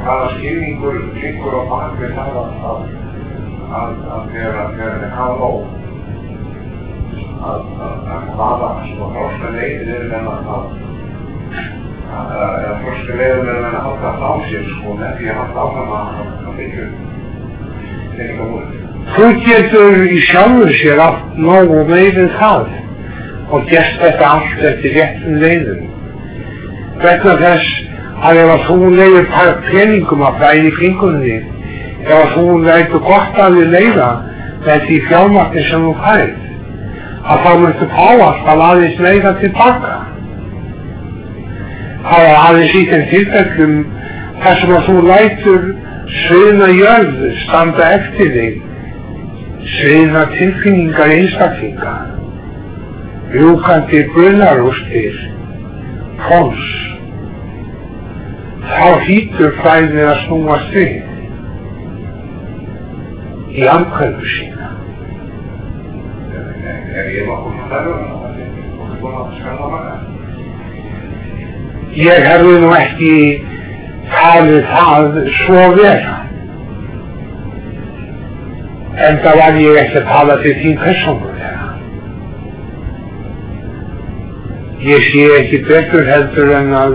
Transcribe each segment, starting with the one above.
hvaða skilningur liggur á bak við það að þegar hafa nóg að hvaða þroska leiðir menn að þroska leiðir menn að halda það á sér með því að halda áfram að byggja penningamúlið. Þú getur í sjálfu sér átt nóg og meira en það og gert þetta allt eftir réttum leiðum. Vegna þess að ef þú leiðir peningum að flæði í kringum þig, ef þú leiðir gott að þig leiða með því fjármagni sem þú færð, að þá myndu ávallt að aðeins leiða tilbaka. Það er aðeins í þeim tilfellum þar sem að þú lætur sviðna jörð standa eftir þig, sviðna tilfinningar einstaklinga, rjúkandi brunarústir, fólks. Þá hlýtur flæðið að snúast við í andhverfu sína. Ég nokkuð stærður en það er búin að skanna maga? Ég hefði nú ekki talið það svo vera. Enda var ég ekki að tala til þín persónulega. Ég sé ekki betur heldur en að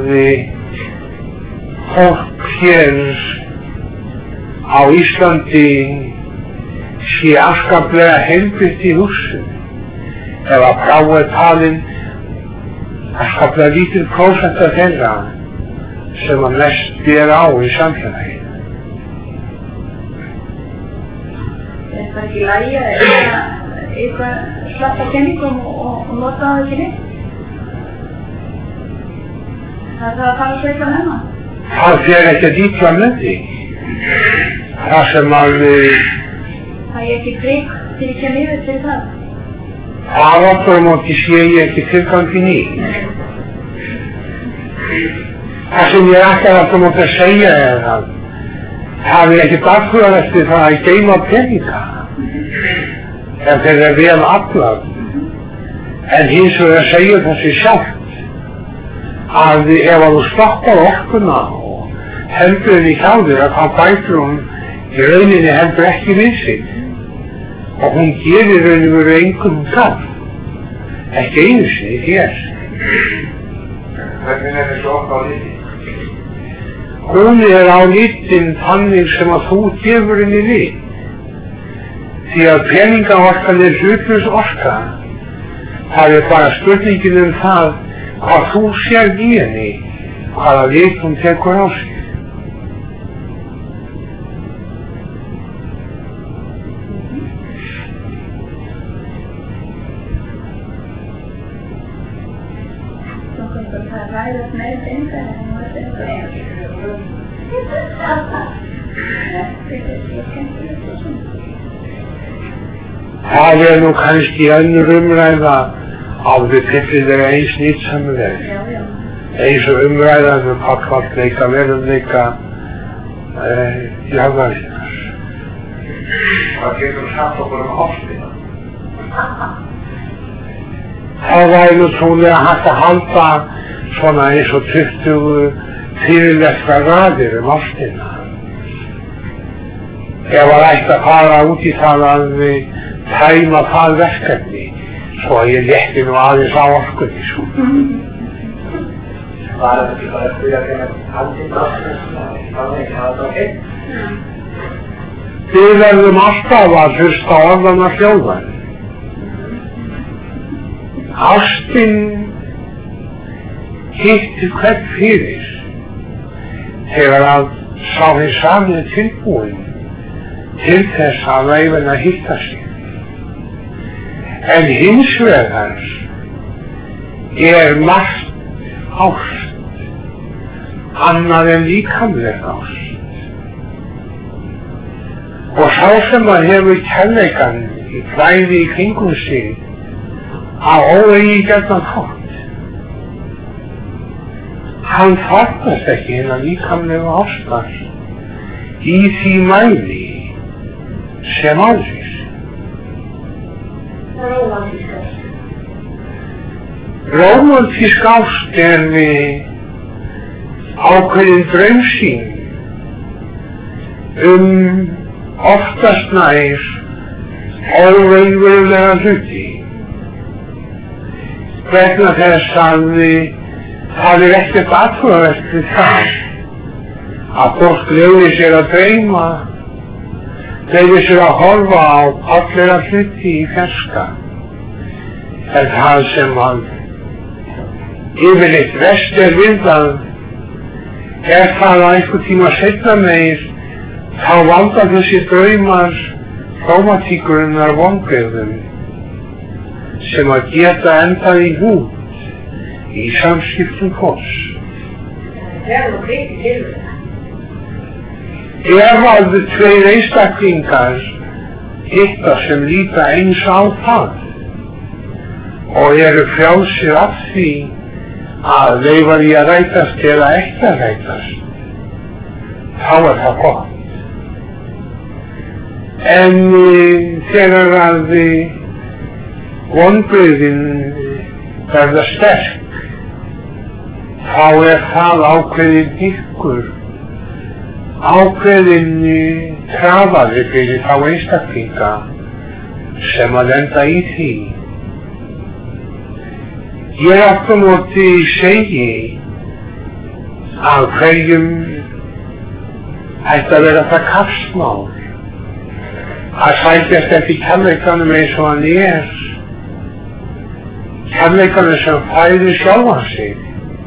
fólk hér á Íslandi sé afskaplega heilbrigt í húsinu. Ef að frá er talin afskaplega lítil prósenta þeirra sem að mest ber á í samfélaginu. Er það ekki í lagi að eitthvað slappa penningum og nota það ekki neitt? Það að fara svo eitthvað með það? Það fer ekki að ítla með þig. Það sem að það er ekki trygg til að kemja yfir fyrir það? Það okkur móti sé ég ekki tilgangin í. Það sem ég ekki alltaf móti að segja er að það er ekki dagfúðar eftir það að geima peninga en þeir eru vel aflað. En hins vegar að segja þessi sjálft að ef að þú stoppar orkuna og heldur henni hjá þér að þá bætir hún í rauninni heldur ekki við sig. Og hún gerir raunveru engum það, ekki einu sinni hér. Hvernig er þessu oft á liti? Hún er á litin þannig sem að þú gefur henni lit. Því að peningaorkan er hlutlaus orka. Það er bara spurningin það hvað þú sérð í henni, hvaða lit hún tekur á sig. ræðast meira peninga en hún var peninga Það nú kannski önnur umræða á því pillilega eins nýtsamlega. Eins og umræðan pallvalleika, veruleika jarðarinnar. Hvað getur sagt okkur ástina? Það væri nú trúlega hægt að halda svona eins og 20 fyrirlestra raðir ástina. Ef að ætti að fara út í það að tæma það verkefni, svo að ég létti nú aðeins á orkunni svo. Var það ekki bara að spyrja þegar handið Við verðum alltaf að hlusta á orðana hljóðan. Ástin hittir hvern fyrir þegar að sá hinn sami tilbúinn til þess að veifin að hitta sig. En hins vegar margt ást annað en líkamleg ást. Og sá sem að hefur kærleikann í flæði í kringum sig á óeigingjarnan hátt, hann þarfnast ekki hinna líkamlegu ástar í því mæli sem áður. Rómantísk ást ákveðin draumsýn oftast nær óraunverulega hluti. Vegna þess að það ekkert athugavert við það að fólk leyfir sér að dreyma, leyfir sér að horfa á fallega hluti í fjarska. En það sem að yfirleitt verst við það það að einhver tíma seinna meir þá valda þessi draumar rómatíkurinnar vonbrigðum sem að geta endað í hnút í samskiptum fólks. Það nú breytið tilvæg. Ef að tveir einstaklingar hitta sem líta eins á það og eru frjálsir af því að leyfa því að rætast eða ekki að rætast, þá það gott. En þegar að vonbrigðin verða sterk, þá það ákveðin ykkur, ákveðin trafaði fyrir þá einstaklinga sem að lenda í því. Ég aftur móti segi að hverjum ætti að vera það kappsmál að sækjast eftir kærleikanum eins og hann kærleikanum sem færir sjálfan sig,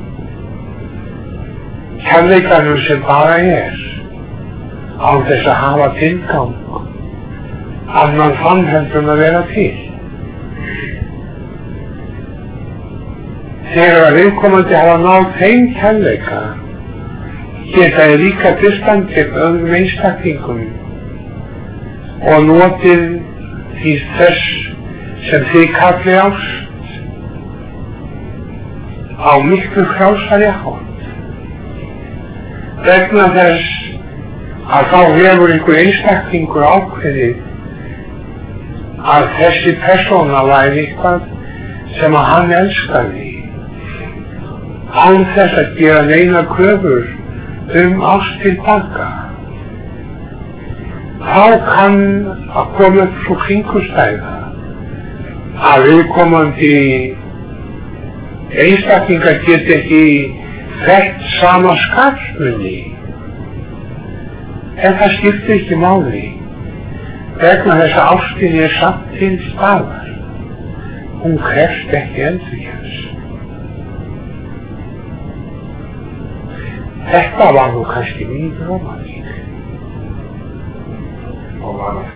kærleikanum sem bara án þess að hafa tilgang annan þann heldur að vera til. Þegar að viðkomandi hafa náð þeim kærleika geta líka distantið öðrum einstaklingum og notið því þess sem þið kalli ást á miklu frjálsari hátt. Vegna þess að þá hefur einhver einstaklingur ákveðið að þessi persóna væri eitthvað sem að hann elskaði án þess að gera neina kröfur ást tilbaka. Þá kann að koma upp svo kringumstæða að viðkomandi einstaklingar geti ekki þekkt sama skapsmuni. En það skiptir ekki máli, vegna þess að ástin samt til staðar. Hún krefst ekki endurkjörs. Þetta var nú kannski mín rómatík.